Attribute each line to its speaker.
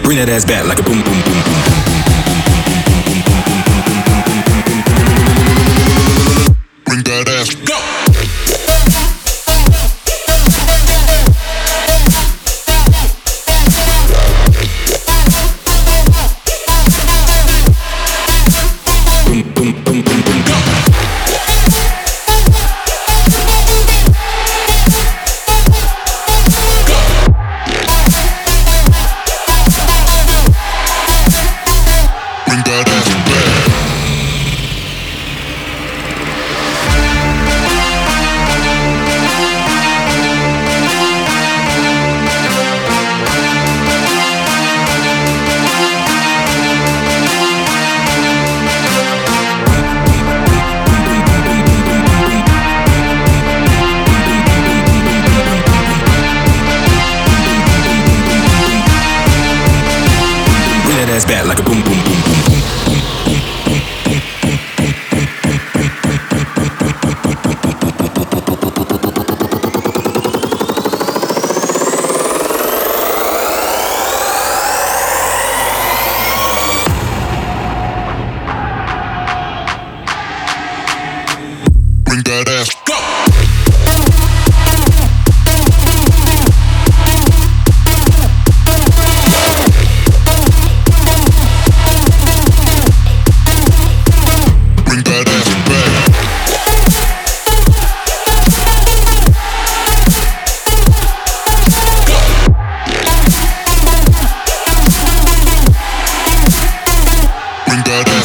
Speaker 1: Bring that ass back like a boom, boom, boom, boom, boom. Bring that ass. Go. Back like a boom, boom, boom, boom, boom. Bring that ass. Go. Bring that